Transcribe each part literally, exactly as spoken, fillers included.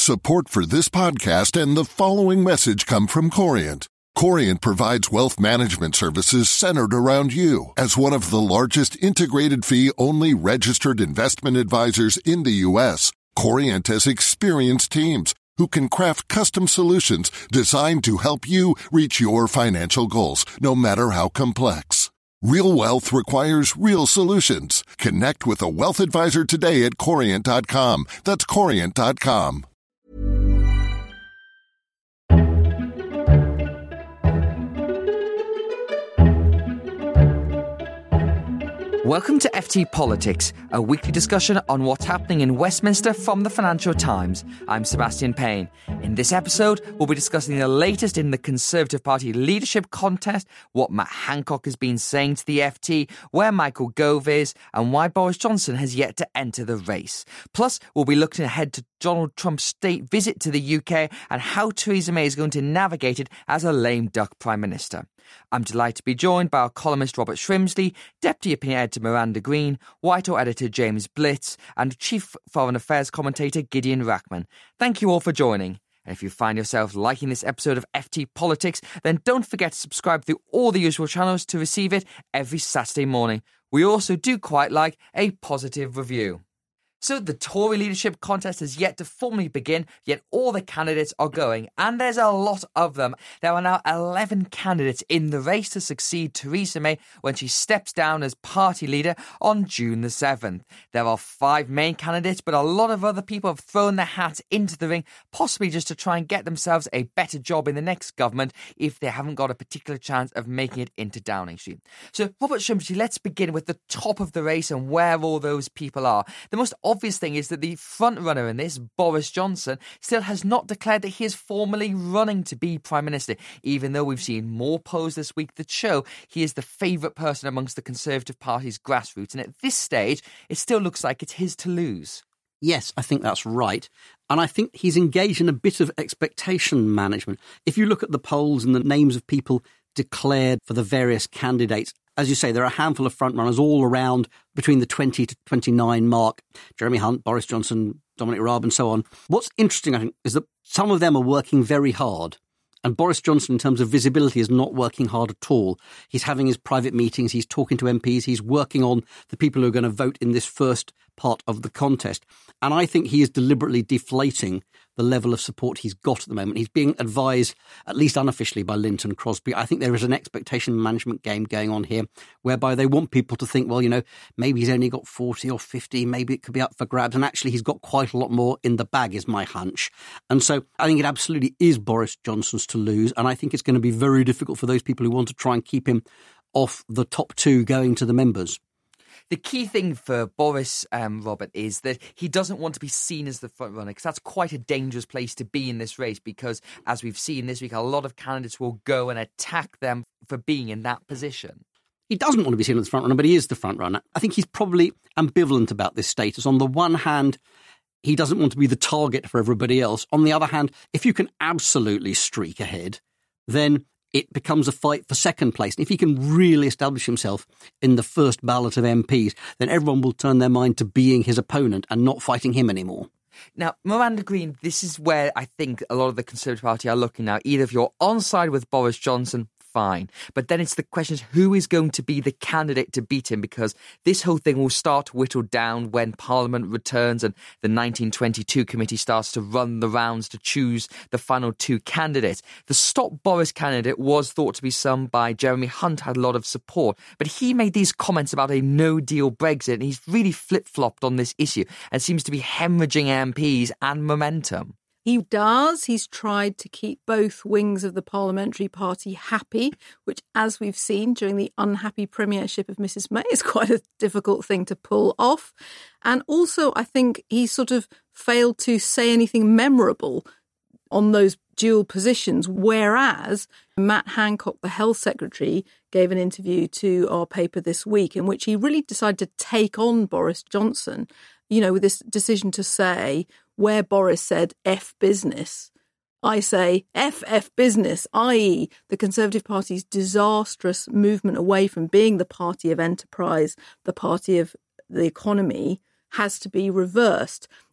Support for this podcast and the following message come from Corient. Corient provides wealth management services centered around you. As one of the largest integrated fee-only registered investment advisors in the U S, Corient has experienced teams who can craft custom solutions designed to help you reach your financial goals, no matter how complex. Real wealth requires real solutions. Connect with a wealth advisor today at corient dot com. That's corient dot com. Welcome to F T Politics, a weekly discussion on what's happening in Westminster from the Financial Times. I'm Sebastian Payne. In this episode, we'll be discussing the latest in the Conservative Party leadership contest, what Matt Hancock has been saying to the F T, where Michael Gove is, and why Boris Johnson has yet to enter the race. Plus, we'll be looking ahead to Donald Trump's state visit to the U K and how Theresa May is going to navigate it as a lame duck Prime Minister. I'm delighted to be joined by our columnist Robert Shrimsley, Deputy Opinion Editor Miranda Green, Whitehall Editor James Blitz, and Chief Foreign Affairs Commentator Gideon Rachman. Thank you all for joining. And if you find yourself liking this episode of F T Politics, then don't forget to subscribe through all the usual channels to receive it every Saturday morning. We also do quite like a positive review. So the Tory leadership contest has yet to formally begin, yet all the candidates are going, and there's a lot of them. There are now eleven candidates in the race to succeed Theresa May when she steps down as party leader on June the seventh. There are five main candidates, but a lot of other people have thrown their hats into the ring, possibly just to try and get themselves a better job in the next government if they haven't got a particular chance of making it into Downing Street. So, Robert Shrimsley, let's begin with the top of the race and where all those people are. The most obvious thing is that the front runner in this, Boris Johnson, still has not declared that he is formally running to be Prime Minister, even though we've seen more polls this week that show he is the favourite person amongst the Conservative Party's grassroots. And at this stage, it still looks like it's his to lose. Yes, I think that's right. And I think he's engaged in a bit of expectation management. If you look at the polls and the names of people declared for the various candidates, as you say, there are a handful of frontrunners all around between the twenty to twenty-nine mark. Jeremy Hunt, Boris Johnson, Dominic Raab and so on. What's interesting, I think, is that some of them are working very hard. And Boris Johnson, in terms of visibility, is not working hard at all. He's having his private meetings. He's talking to M Ps. He's working on the people who are going to vote in this first part of the contest. And I think he is deliberately deflating the level of support he's got at the moment. He's being advised, at least unofficially, by Lynton Crosby. I think there is an expectation management game going on here whereby they want people to think, well, you know, maybe he's only got forty or fifty, maybe it could be up for grabs. And actually, he's got quite a lot more in the bag, is my hunch. And so I think it absolutely is Boris Johnson's to lose. And I think it's going to be very difficult for those people who want to try and keep him off the top two going to the members. The key thing for Boris, um, Robert, is that he doesn't want to be seen as the front runner, because that's quite a dangerous place to be in this race, because as we've seen this week, a lot of candidates will go and attack them for being in that position. He doesn't want to be seen as the front runner, but he is the front runner. I think he's probably ambivalent about this status. On the one hand, he doesn't want to be the target for everybody else. On the other hand, if you can absolutely streak ahead, then it becomes a fight for second place. And if he can really establish himself in the first ballot of M Ps, then everyone will turn their mind to being his opponent and not fighting him anymore. Now, Miranda Green, this is where I think a lot of the Conservative Party are looking now. Either if you're on side with Boris Johnson, fine. But then it's the question is who is going to be the candidate to beat him, because this whole thing will start to whittle down when Parliament returns and the nineteen twenty-two committee starts to run the rounds to choose the final two candidates. The Stop Boris candidate was thought to be some by Jeremy Hunt, had a lot of support, but he made these comments about a no-deal Brexit, and he's really flip-flopped on this issue and seems to be hemorrhaging M Ps and momentum. He does. He's tried to keep both wings of the parliamentary party happy, which, as we've seen during the unhappy premiership of Missus May, is quite a difficult thing to pull off. And also, I think he sort of failed to say anything memorable on those dual positions, whereas Matt Hancock, the health secretary, gave an interview to our paper this week in which he really decided to take on Boris Johnson, you know, with this decision to say, where Boris said F business, I say F F business, that is the Conservative Party's disastrous movement away from being the party of enterprise, the party of the economy, has to be reversed.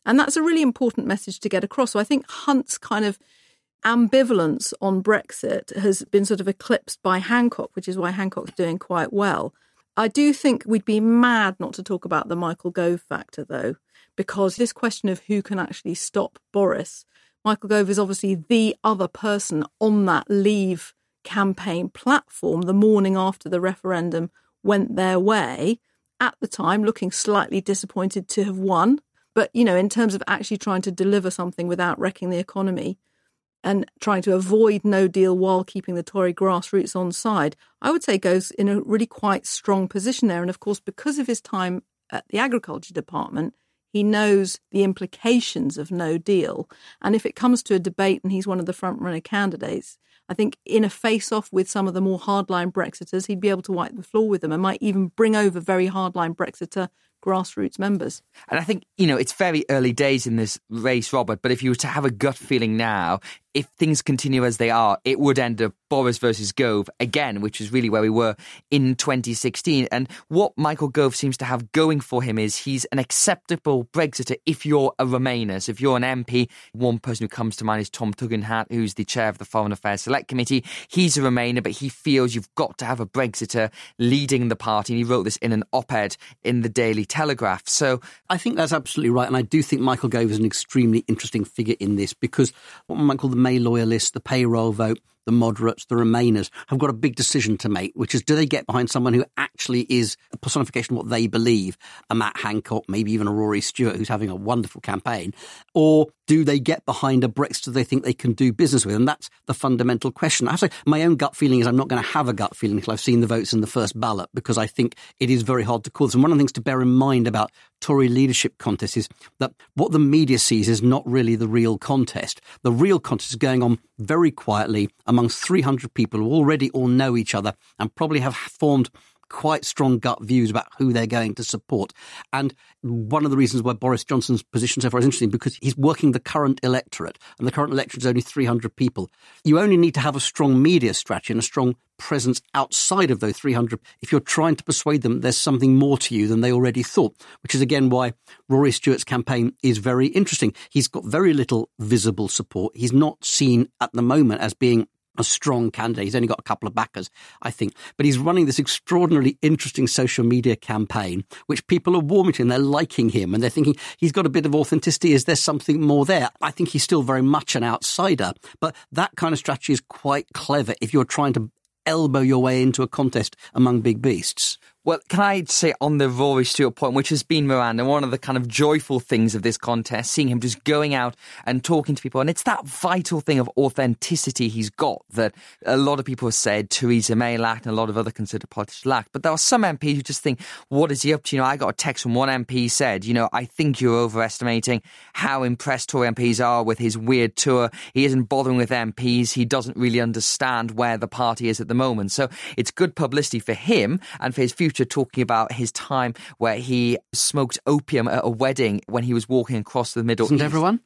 And that's a really important message to get across. So I think Hunt's kind of ambivalence on Brexit has been sort of eclipsed by Hancock, which is why Hancock's doing quite well. I do think we'd be mad not to talk about the Michael Gove factor, though, because this question of who can actually stop Boris, Michael Gove is obviously the other person on that Leave campaign platform the morning after the referendum went their way, at the time looking slightly disappointed to have won. But, you know, in terms of actually trying to deliver something without wrecking the economy and trying to avoid no deal while keeping the Tory grassroots on side, I would say goes in a really quite strong position there. And of course, because of his time at the Agriculture Department, he knows the implications of no deal. And if it comes to a debate and he's one of the front-runner candidates, I think in a face-off with some of the more hardline Brexiters, he'd be able to wipe the floor with them and might even bring over very hardline Brexiter grassroots members. And I think, you know, it's very early days in this race, Robert, but if you were to have a gut feeling now, if things continue as they are, it would end up Boris versus Gove again, which is really where we were in twenty sixteen. And what Michael Gove seems to have going for him is he's an acceptable Brexiter if you're a Remainer. So if you're an M P, one person who comes to mind is Tom Tugendhat, who's the chair of the Foreign Affairs Select Committee. He's a Remainer, but he feels you've got to have a Brexiter leading the party. And he wrote this in an op-ed in the Daily Telegraph. So I think that's absolutely right. And I do think Michael Gove is an extremely interesting figure in this because what one might call the May loyalists, the payroll vote, the moderates, the Remainers have got a big decision to make, which is do they get behind someone who actually is a personification of what they believe, a Matt Hancock, maybe even a Rory Stewart, who's having a wonderful campaign, or do they get behind a Brexiter they think they can do business with? And that's the fundamental question. I have to say, my own gut feeling is I'm not going to have a gut feeling until I've seen the votes in the first ballot, because I think it is very hard to call this. And one of the things to bear in mind about Tory leadership contests is that what the media sees is not really the real contest. The real contest is going on very quietly amongst three hundred people who already all know each other and probably have formed quite strong gut views about who they're going to support. And one of the reasons why Boris Johnson's position so far is interesting because he's working the current electorate, and the current electorate is only three hundred people. You only need to have a strong media strategy and a strong presence outside of those three hundred if you're trying to persuade them there's something more to you than they already thought, which is again why Rory Stewart's campaign is very interesting. He's got very little visible support. He's not seen at the moment as being a strong candidate. He's only got a couple of backers, I think. But he's running this extraordinarily interesting social media campaign, which people are warming to, and they're liking him, and they're thinking he's got a bit of authenticity. Is there something more there? I think he's still very much an outsider, but that kind of strategy is quite clever if you're trying to elbow your way into a contest among big beasts. Well, can I say on the Rory Stewart point, which has been Miranda, one of the kind of joyful things of this contest, seeing him just going out and talking to people. And it's that vital thing of authenticity he's got that a lot of people have said Theresa May lacked and a lot of other considered politicians lacked. But there are some M Ps who just think, what is he up to? You know, I got a text from one M P said, you know, I think you're overestimating how impressed Tory M Ps are with his weird tour. He isn't bothering with M Ps. He doesn't really understand where the party is at the moment. So it's good publicity for him and for his future, talking about his time where he smoked opium at a wedding when he was walking across the Middle East. Isn't everyone?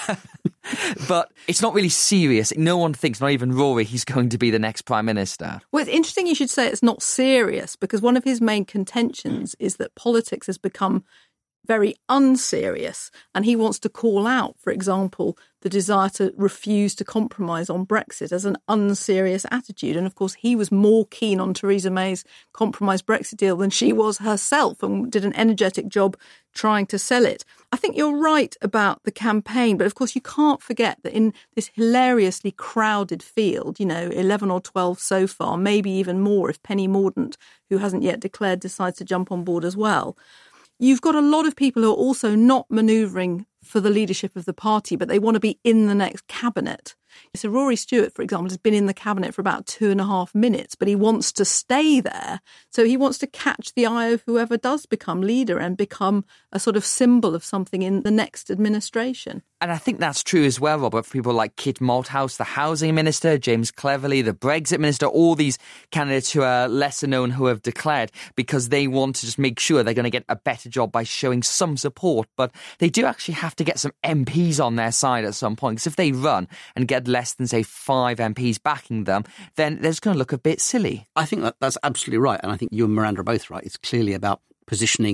But it's not really serious. No one thinks, not even Rory, he's going to be the next Prime Minister. Well, it's interesting you should say it's not serious, because one of his main contentions is that politics has become very unserious, and he wants to call out, for example, the desire to refuse to compromise on Brexit as an unserious attitude. And of course, he was more keen on Theresa May's compromise Brexit deal than she was herself, and did an energetic job trying to sell it. I think you're right about the campaign, but of course you can't forget that in this hilariously crowded field, you know, eleven or twelve so far, maybe even more if Penny Mordaunt, who hasn't yet declared, decides to jump on board as well. You've got a lot of people who are also not manoeuvring for the leadership of the party, but they want to be in the next cabinet. So Rory Stewart, for example, has been in the cabinet for about two and a half minutes, but he wants to stay there. So he wants to catch the eye of whoever does become leader and become a sort of symbol of something in the next administration. And I think that's true as well, Robert, for people like Kit Malthouse, the housing minister, James Cleverly, the Brexit minister, all these candidates who are lesser known who have declared, because they want to just make sure they're going to get a better job by showing some support. But they do actually have to get some M Ps on their side at some point, because if they run and get less than, say, five M Ps backing them, then they're just going to look a bit silly. I think that that's absolutely right. And I think you and Miranda are both right. It's clearly about positioning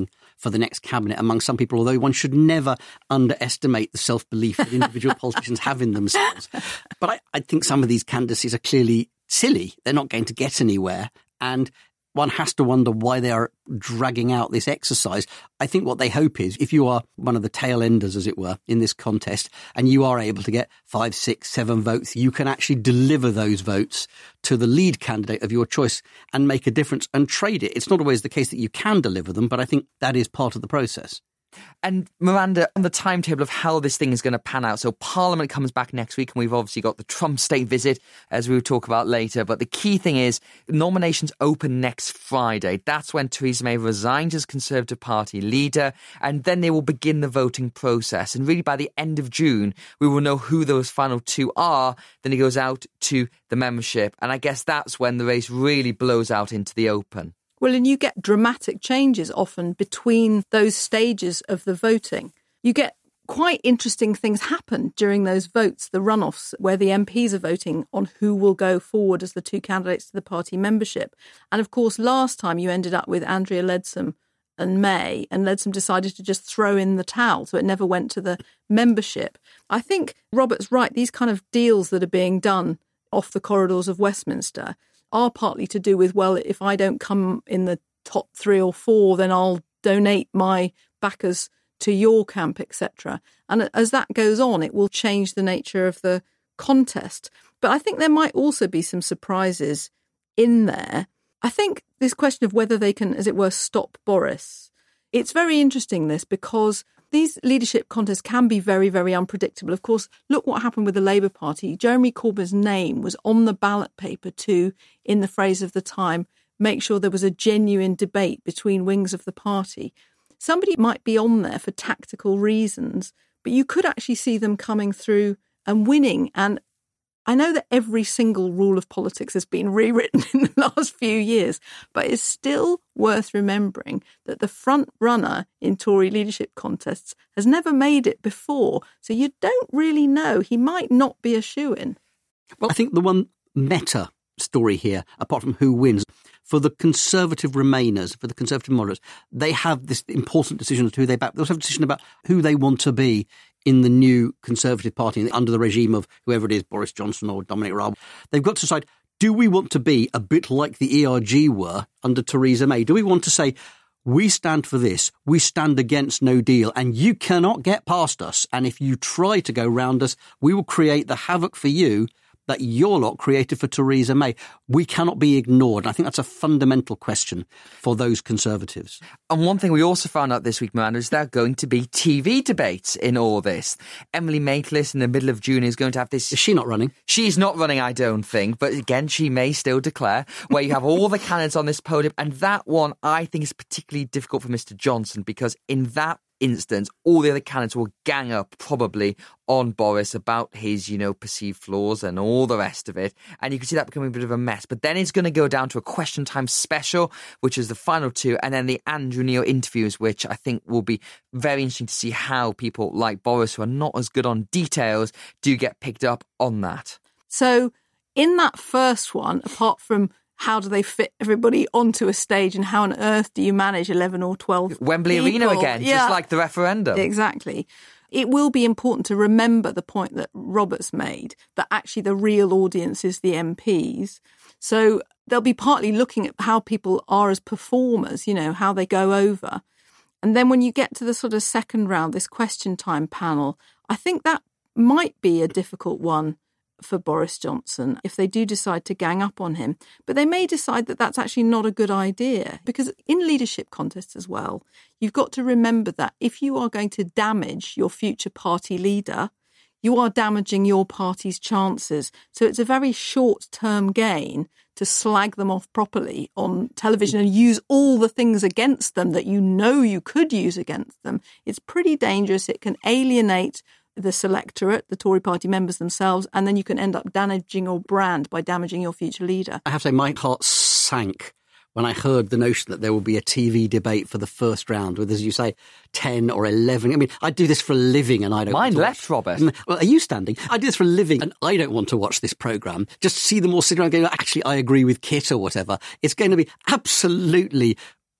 for the next cabinet among some people, although one should never underestimate the self-belief that individual politicians have in themselves. But I, I think some of these candidacies are clearly silly. They're not going to get anywhere. And one has to wonder why they are dragging out this exercise. I think what they hope is, if you are one of the tail enders, as it were, in this contest, and you are able to get five, six, seven votes, you can actually deliver those votes to the lead candidate of your choice and make a difference and trade it. It's not always the case that you can deliver them, but I think that is part of the process. And Miranda, on the timetable of how this thing is going to pan out. So Parliament comes back next week, and we've obviously got the Trump state visit, as we will talk about later. But the key thing is nominations open next Friday. That's when Theresa May resigns as Conservative Party leader, and then they will begin the voting process. And really by the end of June, we will know who those final two are. Then it goes out to the membership. And I guess that's when the race really blows out into the open. Well, and you get dramatic changes often between those stages of the voting. You get quite interesting things happen during those votes, the runoffs, where the M Ps are voting on who will go forward as the two candidates to the party membership. And of course, last time you ended up with Andrea Leadsom and May, and Leadsom decided to just throw in the towel, so it never went to the membership. I think Robert's right. These kind of deals that are being done off the corridors of Westminster are partly to do with, well, if I don't come in the top three or four, then I'll donate my backers to your camp, et cetera. And as that goes on, it will change the nature of the contest. But I think there might also be some surprises in there. I think this question of whether they can, as it were, stop Boris, it's very interesting, this, because these leadership contests can be very, very unpredictable. Of course, look what happened with the Labour Party. Jeremy Corbyn's name was on the ballot paper to, in the phrase of the time, make sure there was a genuine debate between wings of the party. Somebody might be on there for tactical reasons, but you could actually see them coming through and winning. And I know that every single rule of politics has been rewritten in the last few years, but it's still worth remembering that the front runner in Tory leadership contests has never made it before. So you don't really know. He might not be a shoo-in. Well, I think the one meta story here, apart from who wins, for the Conservative Remainers, for the Conservative moderates, they have this important decision as to who they back. They also have a decision about who they want to be in the new Conservative Party under the regime of whoever it is, Boris Johnson or Dominic Raab. They've got to decide, do we want to be a bit like the E R G were under Theresa May? Do we want to say, we stand for this, we stand against no deal, and you cannot get past us, and if you try to go round us, we will create the havoc for you that your lot created for Theresa May. We cannot be ignored. I think that's a fundamental question for those Conservatives. And one thing we also found out this week, Miranda, is there are going to be T V debates in all this. Emily Maitlis in the middle of June is going to have this... Is she not running? She's not running, I don't think. But again, she may still declare, where you have all the candidates on this podium. And that one, I think, is particularly difficult for Mister Johnson, because in that instance, all the other candidates will gang up probably on Boris about his, you know, perceived flaws and all the rest of it. And you can see that becoming a bit of a mess. But then it's going to go down to a Question Time special, which is the final two, and then the Andrew Neil interviews, which I think will be very interesting to see how people like Boris, who are not as good on details, do get picked up on that. So in that first one, apart from how do they fit everybody onto a stage and how on earth do you manage eleven or twelve Wembley people? Arena again, yeah. Just like the referendum. Exactly. It will be important to remember the point that Robert's made, that actually the real audience is the M Ps. So they'll be partly looking at how people are as performers, you know, how they go over. And then when you get to the sort of second round, this Question Time panel, I think that might be a difficult one for Boris Johnson if they do decide to gang up on him. But they may decide that that's actually not a good idea, because in leadership contests as well, you've got to remember that if you are going to damage your future party leader, you are damaging your party's chances. So it's a very short-term gain to slag them off properly on television and use all the things against them that you know you could use against them. It's pretty dangerous. It can alienate the selectorate, the Tory party members themselves, and then you can end up damaging your brand by damaging your future leader. I have to say, my heart sank when I heard the notion that there will be a T V debate for the first round with, as you say, ten or eleven. I mean, I do this for a living and I don't Mine want to left, watch. Robert. Well, are you standing? I do this for a living and I don't want to watch this programme. Just see them all sitting around going, actually, I agree with Kit or whatever. It's going to be absolutely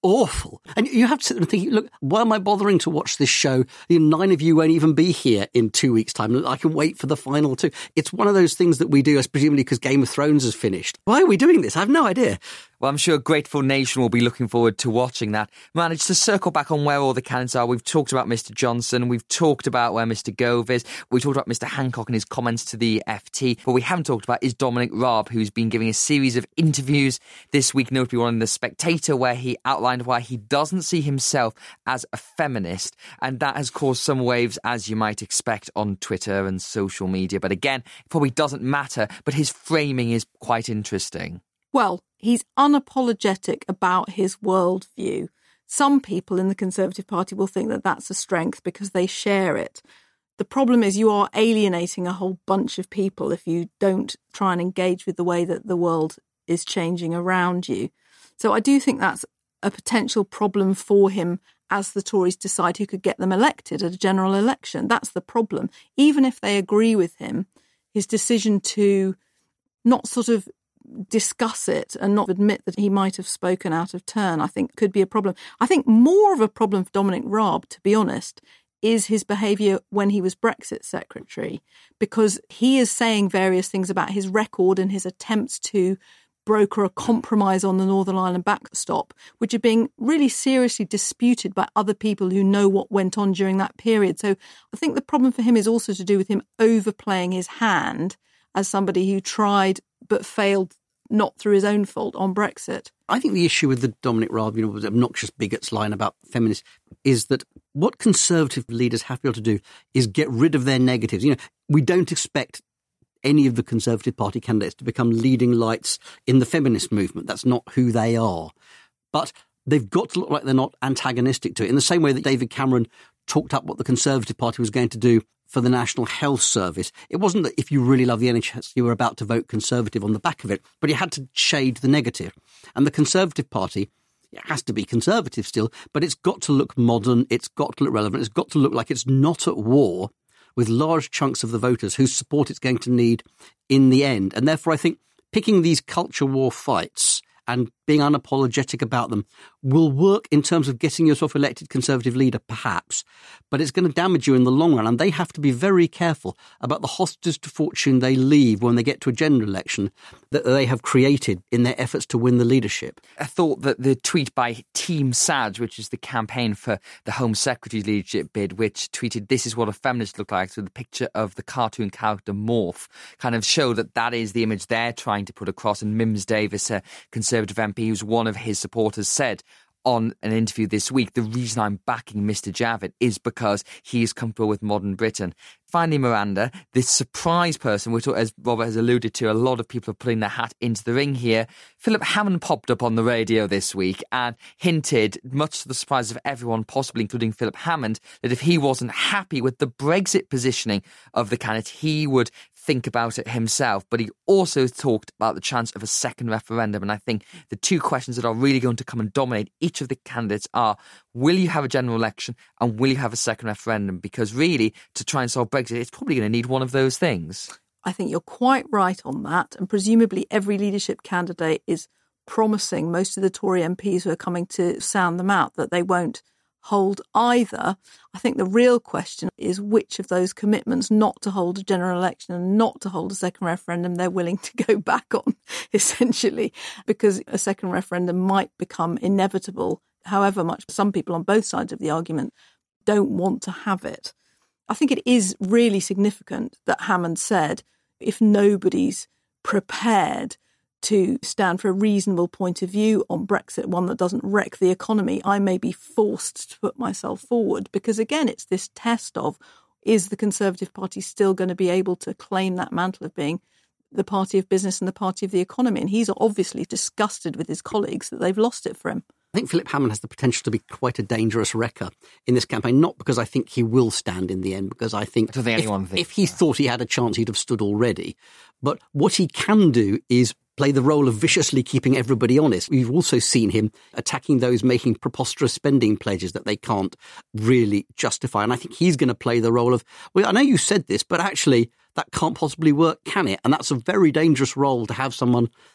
awful. And you have to sit there and think, look, why am I bothering to watch this show? You know, nine of you won't even be here in two weeks' time. I can wait for the final two. It's one of those things that we do, as presumably because Game of Thrones is finished. Why are we doing this? I have no idea. Well, I'm sure a grateful nation will be looking forward to watching that. Managed to circle back on where all the candidates are. We've talked about Mister Johnson. We've talked about where Mister Gove is. We talked about Mister Hancock and his comments to the F T. What we haven't talked about is Dominic Raab, who's been giving a series of interviews this week, notably one in The Spectator, where he outlined why he doesn't see himself as a feminist. And that has caused some waves, as you might expect, on Twitter and social media. But again, it probably doesn't matter. But his framing is quite interesting. Well, he's unapologetic about his worldview. Some people in the Conservative Party will think that that's a strength because they share it. The problem is you are alienating a whole bunch of people if you don't try and engage with the way that the world is changing around you. So I do think that's a potential problem for him as the Tories decide who could get them elected at a general election. That's the problem. Even if they agree with him, his decision to not sort of discuss it and not admit that he might have spoken out of turn, I think could be a problem. I think more of a problem for Dominic Raab, to be honest, is his behaviour when he was Brexit Secretary, because he is saying various things about his record and his attempts to broker a compromise on the Northern Ireland backstop, which are being really seriously disputed by other people who know what went on during that period. So I think the problem for him is also to do with him overplaying his hand as somebody who tried but failed, not through his own fault, on Brexit. I think the issue with the Dominic Raab, you know, the obnoxious bigots line about feminists, is that what Conservative leaders have to be able to do is get rid of their negatives. You know, we don't expect any of the Conservative Party candidates to become leading lights in the feminist movement. That's not who they are. But they've got to look like they're not antagonistic to it, in the same way that David Cameron talked up what the Conservative Party was going to do for the National Health Service. It wasn't that if you really love the N H S, you were about to vote Conservative on the back of it, but you had to shade the negative. And the Conservative Party, it has to be Conservative still, but it's got to look modern, it's got to look relevant, it's got to look like it's not at war with large chunks of the voters whose support it's going to need in the end. And therefore, I think picking these culture war fights and being unapologetic about them will work in terms of getting yourself elected Conservative leader, perhaps, but it's going to damage you in the long run. And they have to be very careful about the hostages to fortune they leave when they get to a general election that they have created in their efforts to win the leadership. I thought that the tweet by Team Saj, which is the campaign for the Home Secretary's leadership bid, which tweeted, "This is what a feminist looked like," with the picture of the cartoon character Morph, kind of showed that that is the image they're trying to put across. And Mims Davis, a Conservative M P who's one of his supporters, said on an interview this week, the reason I'm backing Mister Javid is because he is comfortable with modern Britain. Finally, Miranda, this surprise person, which, as Robert has alluded to, a lot of people are putting their hat into the ring here. Philip Hammond popped up on the radio this week and hinted, much to the surprise of everyone, possibly including Philip Hammond, that if he wasn't happy with the Brexit positioning of the candidate, he would think about it himself. But he also talked about the chance of a second referendum. And I think the two questions that are really going to come and dominate each of the candidates are, will you have a general election and will you have a second referendum? Because really, to try and solve Brexit, it's probably going to need one of those things. I think you're quite right on that. And presumably every leadership candidate is promising most of the Tory M Ps who are coming to sound them out that they won't hold either. I think the real question is which of those commitments not to hold a general election and not to hold a second referendum they're willing to go back on, essentially, because a second referendum might become inevitable, however much some people on both sides of the argument don't want to have it. I think it is really significant that Hammond said, if nobody's prepared to stand for a reasonable point of view on Brexit, one that doesn't wreck the economy, I may be forced to put myself forward. Because again, it's this test of, is the Conservative Party still going to be able to claim that mantle of being the party of business and the party of the economy? And he's obviously disgusted with his colleagues that they've lost it for him. I think Philip Hammond has the potential to be quite a dangerous wrecker in this campaign, not because I think he will stand in the end, because I think, I don't think if, anyone thinks if he that. thought he had a chance, he'd have stood already. But what he can do is play the role of viciously keeping everybody honest. We've also seen him attacking those making preposterous spending pledges that they can't really justify. And I think he's going to play the role of, well, I know you said this, but actually that can't possibly work, can it? And that's a very dangerous role to have someone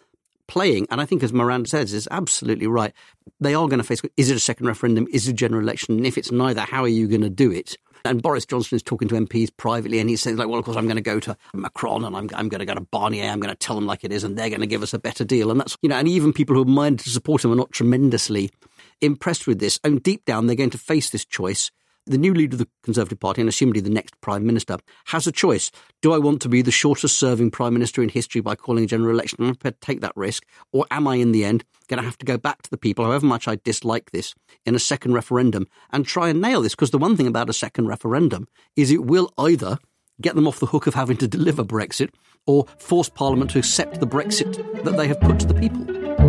playing, and I think as Miranda says, is absolutely right. They are going to face, is it a second referendum? Is it a general election? And if it's neither, how are you going to do it? And Boris Johnson is talking to M Ps privately, and he's saying, like, well, of course, I'm going to go to Macron and I'm, I'm going to go to Barnier. I'm going to tell them like it is, and they're going to give us a better deal. And that's, you know, and even people who are minded to support him are not tremendously impressed with this. And deep down, they're going to face this choice. The new leader of the Conservative Party, and assumably the next Prime Minister, has a choice. Do I want to be the shortest-serving Prime Minister in history by calling a general election? I'm prepared to take that risk. Or am I, in the end, going to have to go back to the people, however much I dislike this, in a second referendum and try and nail this? Because the one thing about a second referendum is it will either get them off the hook of having to deliver Brexit or force Parliament to accept the Brexit that they have put to the people.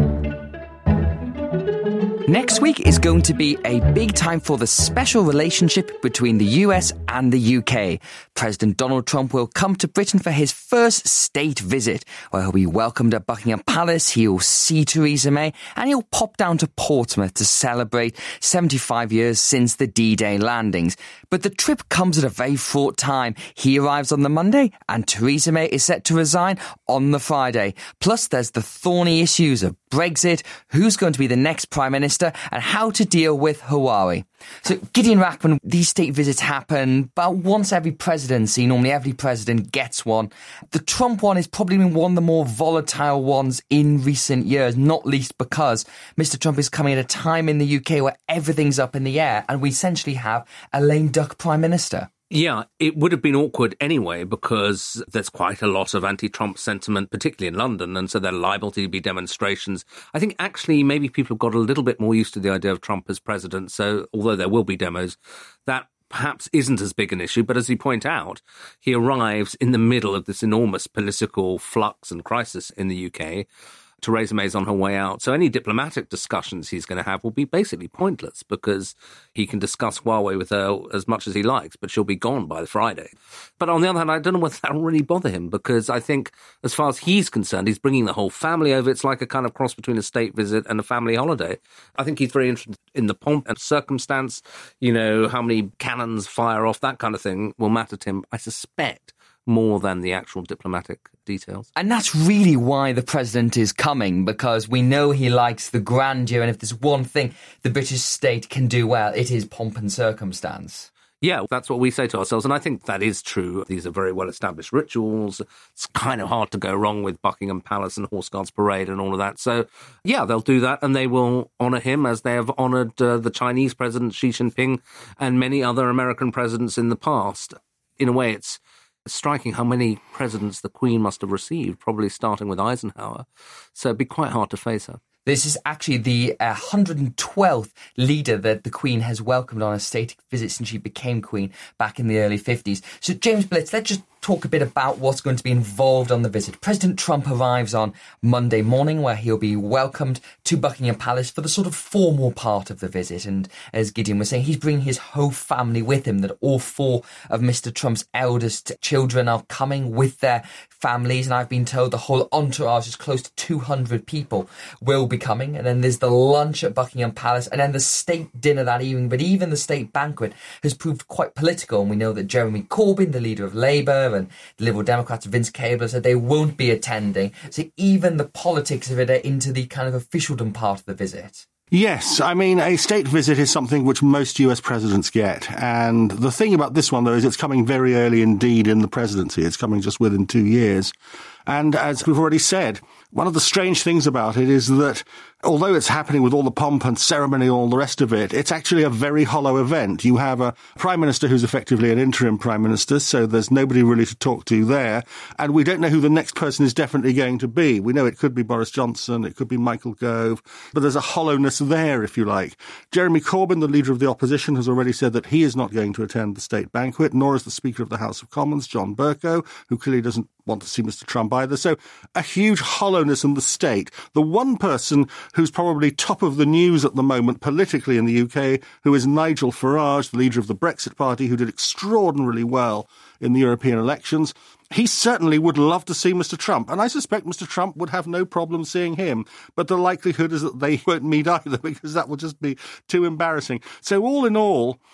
Next week is going to be a big time for the special relationship between the U S and the U K. President Donald Trump will come to Britain for his first state visit, where he'll be welcomed at Buckingham Palace, he'll see Theresa May, and he'll pop down to Portsmouth to celebrate seventy-five years since the D-Day landings. But the trip comes at a very fraught time. He arrives on the Monday, and Theresa May is set to resign on the Friday. Plus, there's the thorny issues of Brexit, who's going to be the next Prime Minister, and how to deal with Huawei. So, Gideon Rachman, these state visits happen about once every presidency. Normally every president gets one. The Trump one is probably one of the more volatile ones in recent years, not least because Mister Trump is coming at a time in the U K where everything's up in the air and we essentially have a lame duck Prime Minister. Yeah, it would have been awkward anyway because there's quite a lot of anti-Trump sentiment, particularly in London, and so there are liable to be demonstrations. I think actually maybe people have got a little bit more used to the idea of Trump as president, so although there will be demos, that perhaps isn't as big an issue. But as you point out, he arrives in the middle of this enormous political flux and crisis in the U K. Theresa May's on her way out. So any diplomatic discussions he's going to have will be basically pointless because he can discuss Huawei with her as much as he likes, but she'll be gone by the Friday. But on the other hand, I don't know whether that will really bother him because I think as far as he's concerned, he's bringing the whole family over. It's like a kind of cross between a state visit and a family holiday. I think he's very interested in the pomp and circumstance, you know, how many cannons fire off, that kind of thing will matter to him, I suspect, more than the actual diplomatic details. And that's really why the president is coming, because we know he likes the grandeur, and if there's one thing the British state can do well, it is pomp and circumstance. Yeah, that's what we say to ourselves, and I think that is true. These are very well-established rituals. It's kind of hard to go wrong with Buckingham Palace and Horse Guards Parade and all of that. So, yeah, they'll do that, and they will honour him as they have honoured uh, the Chinese president Xi Jinping and many other American presidents in the past. In a way, it's striking how many presidents the Queen must have received, probably starting with Eisenhower. So it'd be quite hard to face her. This is actually the uh, one hundred twelfth leader that the Queen has welcomed on a state visit since she became Queen back in the early fifties. So, James Blitz, let's just talk a bit about what's going to be involved on the visit. President Trump arrives on Monday morning, where he'll be welcomed to Buckingham Palace for the sort of formal part of the visit. And as Gideon was saying, he's bringing his whole family with him, that all four of Mister Trump's eldest children are coming with their families. And I've been told the whole entourage is close to two hundred people will be coming. And then there's the lunch at Buckingham Palace and then the state dinner that evening. But even the state banquet has proved quite political. And we know that Jeremy Corbyn, the leader of Labour, and the Liberal Democrats, Vince Cable, said they won't be attending. So even the politics of it are into the kind of officialdom part of the visit. Yes, I mean, a state visit is something which most U S presidents get. And the thing about this one, though, is it's coming very early indeed in the presidency. It's coming just within two years. And as we've already said, one of the strange things about it is that although it's happening with all the pomp and ceremony and all the rest of it, it's actually a very hollow event. You have a prime minister who's effectively an interim prime minister, so there's nobody really to talk to there. And we don't know who the next person is definitely going to be. We know it could be Boris Johnson, it could be Michael Gove, but there's a hollowness there, if you like. Jeremy Corbyn, the leader of the opposition, has already said that he is not going to attend the state banquet, nor is the Speaker of the House of Commons, John Bercow, who clearly doesn't want to see Mister Trump either. So a huge hollowness in the state. The one person who's probably top of the news at the moment politically in the U K, who is Nigel Farage, the leader of the Brexit Party, who did extraordinarily well in the European elections. He certainly would love to see Mister Trump, and I suspect Mister Trump would have no problem seeing him. But the likelihood is that they won't meet either, because that would just be too embarrassing. So all in all,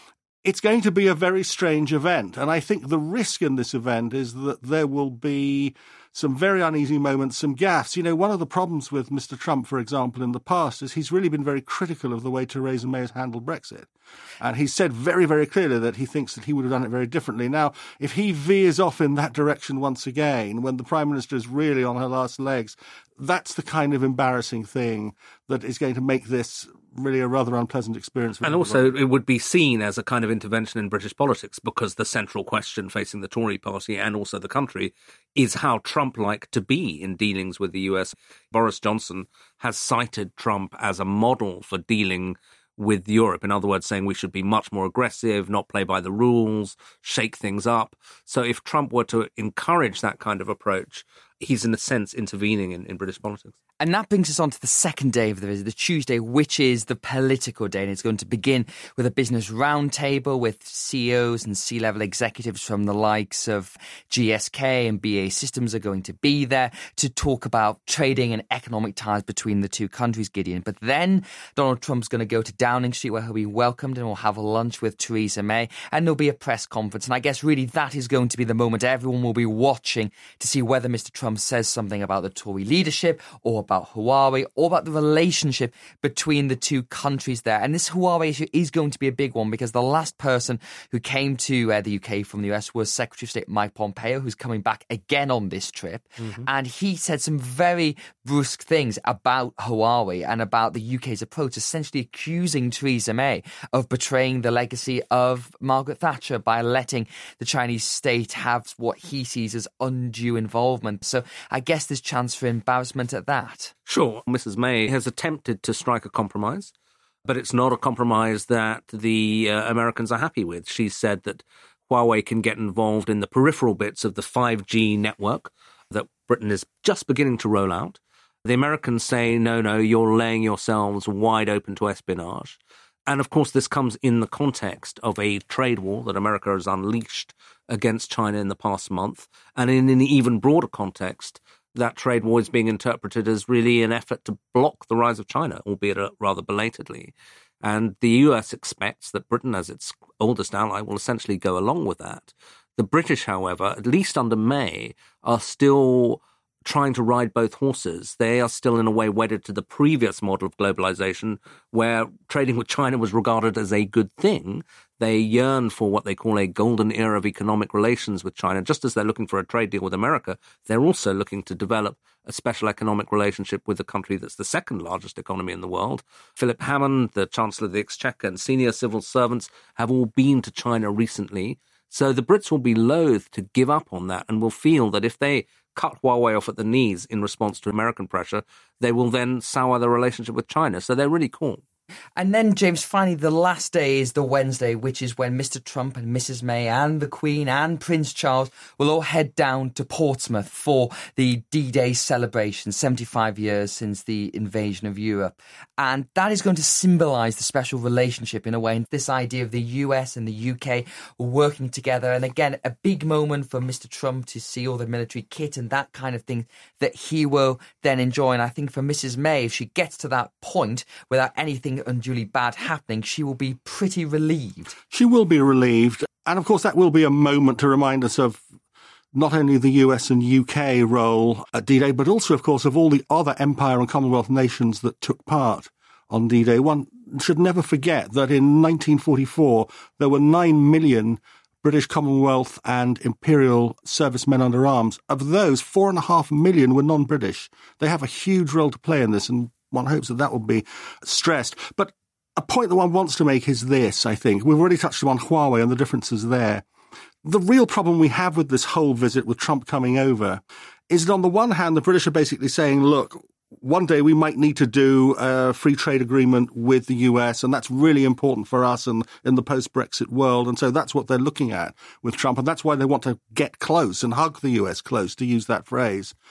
it's going to be a very strange event. And I think the risk in this event is that there will be some very uneasy moments, some gaffes. You know, one of the problems with Mister Trump, for example, in the past is he's really been very critical of the way Theresa May has handled Brexit. And he's said very, very clearly that he thinks that he would have done it very differently. Now, if he veers off in that direction once again, when the Prime Minister is really on her last legs, that's the kind of embarrassing thing that is going to make this really a rather unpleasant experience. For and also, it would be seen as a kind of intervention in British politics, because the central question facing the Tory party and also the country is how Trump-like to be in dealings with the U S. Boris Johnson has cited Trump as a model for dealing with Europe. In other words, saying we should be much more aggressive, not play by the rules, shake things up. So if Trump were to encourage that kind of approach, he's in a sense intervening in, in British politics. And that brings us on to the second day of the visit, the Tuesday, which is the political day. And it's going to begin with a business roundtable with C E Os and C-level executives from the likes of G S K and B A E Systems are going to be there to talk about trading and economic ties between the two countries, Gideon. But then Donald Trump's going to go to Downing Street, where he'll be welcomed, and we'll have a lunch with Theresa May, and there'll be a press conference. And I guess really that is going to be the moment everyone will be watching to see whether Mister Trump says something about the Tory leadership or about Huawei or about the relationship between the two countries there. And this Huawei issue is going to be a big one, because the last person who came to uh, the U K from the U S was Secretary of State Mike Pompeo, who's coming back again on this trip. Mm-hmm. And he said some very brusque things about Huawei and about the U K's approach, essentially accusing Theresa May of betraying the legacy of Margaret Thatcher by letting the Chinese state have what he sees as undue involvement. So I guess there's chance for embarrassment at that. Sure, Missus May has attempted to strike a compromise, but it's not a compromise that the uh, Americans are happy with. She said that Huawei can get involved in the peripheral bits of the five G network that Britain is just beginning to roll out. The Americans say, no, no, you're laying yourselves wide open to espionage. And of course, this comes in the context of a trade war that America has unleashed against China in the past month. And in an even broader context, that trade war is being interpreted as really an effort to block the rise of China, albeit rather belatedly. And the U S expects that Britain, as its oldest ally, will essentially go along with that. The British, however, at least under May, are still trying to ride both horses. They are still in a way wedded to the previous model of globalization, where trading with China was regarded as a good thing. They yearn for what they call a golden era of economic relations with China. Just as they're looking for a trade deal with America, they're also looking to develop a special economic relationship with the country that's the second largest economy in the world. Philip Hammond, the Chancellor of the Exchequer, and senior civil servants have all been to China recently. So the Brits will be loath to give up on that, and will feel that if they cut Huawei off at the knees in response to American pressure, they will then sour their relationship with China. So they're really cool. And then, James, finally, the last day is the Wednesday, which is when Mister Trump and Missus May and the Queen and Prince Charles will all head down to Portsmouth for the D-Day celebration, seventy-five years since the invasion of Europe. And that is going to symbolise the special relationship in a way, and this idea of the U S and the U K working together. And again, a big moment for Mister Trump to see all the military kit and that kind of thing that he will then enjoy. And I think for Missus May, if she gets to that point without anything unduly bad happening, she will be pretty relieved. She will be relieved. And of course, that will be a moment to remind us of not only the U S and U K role at D-Day, but also, of course, of all the other Empire and Commonwealth nations that took part on D-Day. One should never forget that in nineteen forty-four, there were nine million British Commonwealth and Imperial servicemen under arms. Of those, four and a half million were non-British. They have a huge role to play in this, and one hopes that that will be stressed. But a point that one wants to make is this, I think. We've already touched on Huawei and the differences there. The real problem we have with this whole visit, with Trump coming over, is that on the one hand, the British are basically saying, look, one day we might need to do a free trade agreement with the U S, and that's really important for us and in the post-Brexit world. And so that's what they're looking at with Trump. And that's why they want to get close and hug the U S close, to use that phrase.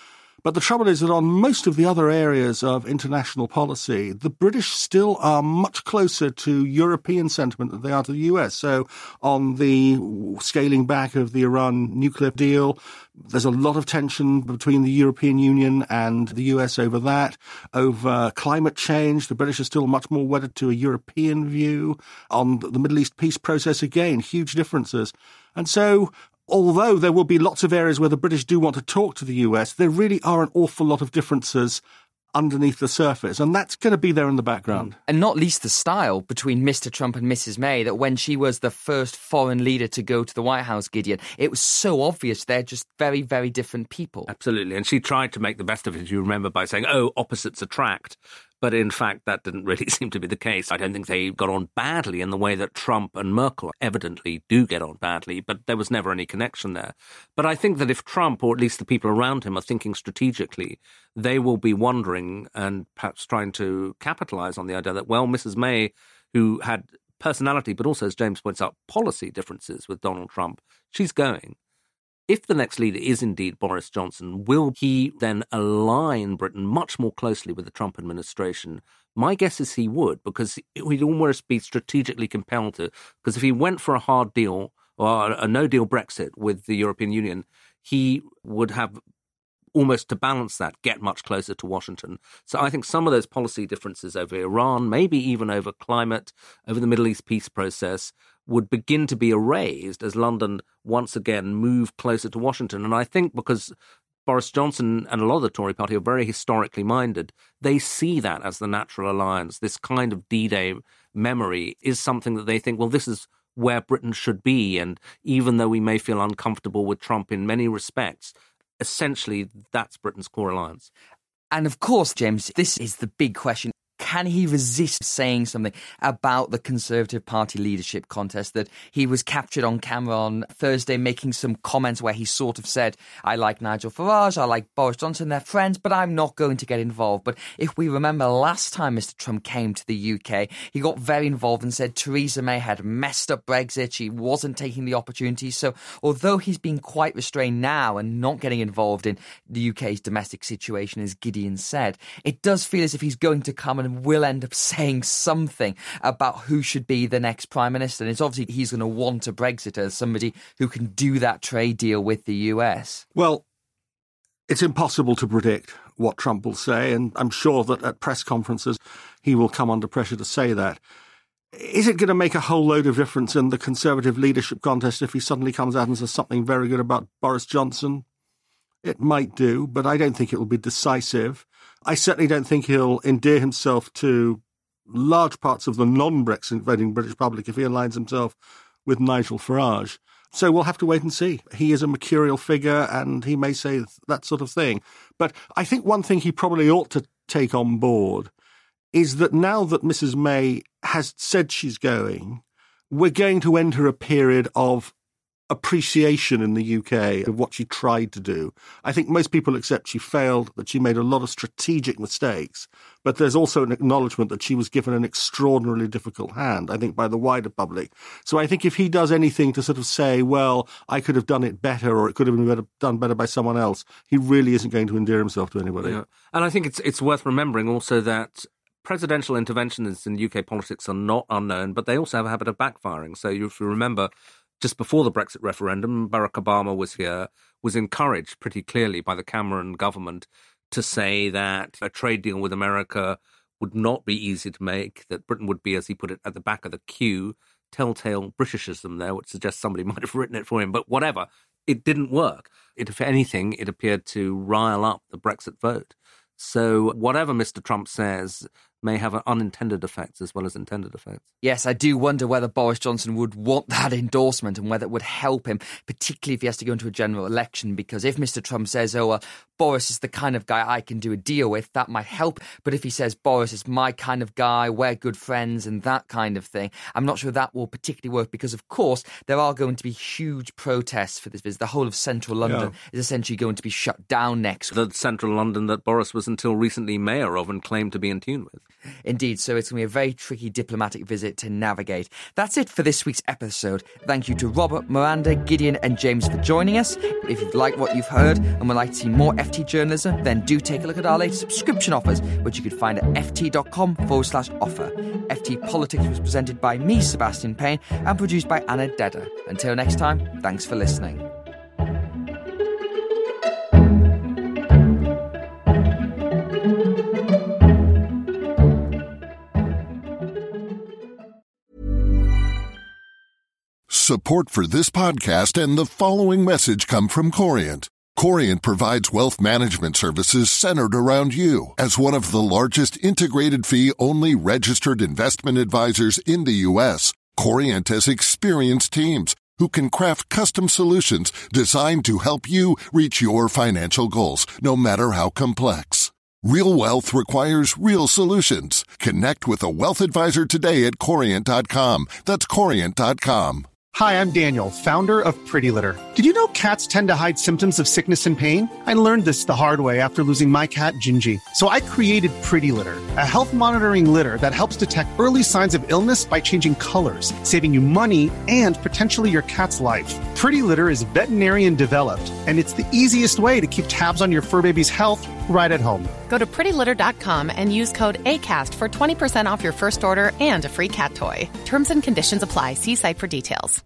But the trouble is that on most of the other areas of international policy, the British still are much closer to European sentiment than they are to the U S. So on the scaling back of the Iran nuclear deal, there's a lot of tension between the European Union and the U S over that. Over climate change, the British are still much more wedded to a European view. On the Middle East peace process, again, huge differences. And so, although there will be lots of areas where the British do want to talk to the U S, there really are an awful lot of differences underneath the surface, and that's going to be there in the background. And not least the style between Mister Trump and Missus May, that when she was the first foreign leader to go to the White House, Gideon, it was so obvious they're just very, very different people. Absolutely, and she tried to make the best of it, you remember, by saying, oh, opposites attract. But in fact, that didn't really seem to be the case. I don't think they got on badly in the way that Trump and Merkel evidently do get on badly, but there was never any connection there. But I think that if Trump, or at least the people around him, are thinking strategically, they will be wondering and perhaps trying to capitalize on the idea that, well, Missus May, who had personality, but also, as James points out, policy differences with Donald Trump, she's going. If the next leader is indeed Boris Johnson, will he then align Britain much more closely with the Trump administration? My guess is he would, because he'd almost be strategically compelled to. Because if he went for a hard deal or a no-deal Brexit with the European Union, he would have almost to balance that, get much closer to Washington. So I think some of those policy differences over Iran, maybe even over climate, over the Middle East peace process, would begin to be erased as London once again moved closer to Washington. And I think because Boris Johnson and a lot of the Tory party are very historically minded, they see that as the natural alliance. This kind of D-Day memory is something that they think, well, this is where Britain should be. And even though we may feel uncomfortable with Trump in many respects, essentially that's Britain's core alliance. And of course, James, this is the big question. Can he resist saying something about the Conservative Party leadership contest? That he was captured on camera on Thursday making some comments where he sort of said, I like Nigel Farage, I like Boris Johnson, they're friends, but I'm not going to get involved. But if we remember last time Mister Trump came to the U K, he got very involved and said Theresa May had messed up Brexit, she wasn't taking the opportunity. So although he's been quite restrained now and not getting involved in the U K's domestic situation, as Gideon said, it does feel as if he's going to come and will end up saying something about who should be the next Prime Minister. And it's obviously he's going to want a Brexiter, somebody who can do that trade deal with the U S. Well, it's impossible to predict what Trump will say, and I'm sure that at press conferences he will come under pressure to say that. Is it going to make a whole load of difference in the Conservative leadership contest if he suddenly comes out and says something very good about Boris Johnson? It might do, but I don't think it will be decisive. I certainly don't think he'll endear himself to large parts of the non-Brexit voting British public if he aligns himself with Nigel Farage. So we'll have to wait and see. He is a mercurial figure and he may say that sort of thing. But I think one thing he probably ought to take on board is that now that Missus May has said she's going, we're going to enter a period of appreciation in the U K of what she tried to do. I think most people accept she failed, that she made a lot of strategic mistakes, but there's also an acknowledgement that she was given an extraordinarily difficult hand, I think, by the wider public. So I think if he does anything to sort of say, well, I could have done it better or it could have been better, done better by someone else, he really isn't going to endear himself to anybody. Yeah. And I think it's it's worth remembering also that presidential interventions in U K politics are not unknown, but they also have a habit of backfiring. So if you remember, just before the Brexit referendum, Barack Obama was here, was encouraged pretty clearly by the Cameron government to say that a trade deal with America would not be easy to make, that Britain would be, as he put it, at the back of the queue. Telltale Britishism there, which suggests somebody might have written it for him. But whatever, it didn't work. It, if anything, it appeared to rile up the Brexit vote. So whatever Mister Trump says may have unintended effects as well as intended effects. Yes, I do wonder whether Boris Johnson would want that endorsement and whether it would help him, particularly if he has to go into a general election, because if Mister Trump says, oh, well, Boris is the kind of guy I can do a deal with, that might help. But if he says, Boris is my kind of guy, we're good friends and that kind of thing, I'm not sure that will particularly work because, of course, there are going to be huge protests for this visit. The whole of central London yeah. is essentially going to be shut down next week. The central London that Boris was until recently mayor of and claimed to be in tune with. Indeed, so it's going to be a very tricky diplomatic visit to navigate. That's it for this week's episode. Thank you to Robert, Miranda, Gideon and James for joining us. If you've liked what you've heard and would like to see more F T journalism, then do take a look at our latest subscription offers, which you can find at ft.com forward slash offer. F T Politics was presented by me, Sebastian Payne, and produced by Anna Dedder. Until next time, thanks for listening. Support for this podcast and the following message come from Corient. Corient provides wealth management services centered around you. As one of the largest integrated fee-only registered investment advisors in the U S, Corient has experienced teams who can craft custom solutions designed to help you reach your financial goals, no matter how complex. Real wealth requires real solutions. Connect with a wealth advisor today at corient dot com. That's corient dot com. Hi, I'm Daniel, founder of Pretty Litter. Did you know cats tend to hide symptoms of sickness and pain? I learned this the hard way after losing my cat, Gingy. So I created Pretty Litter, a health monitoring litter that helps detect early signs of illness by changing colors, saving you money and potentially your cat's life. Pretty Litter is veterinarian developed, and it's the easiest way to keep tabs on your fur baby's health right at home. Go to pretty litter dot com and use code ACAST for twenty percent off your first order and a free cat toy. Terms and conditions apply. See site for details.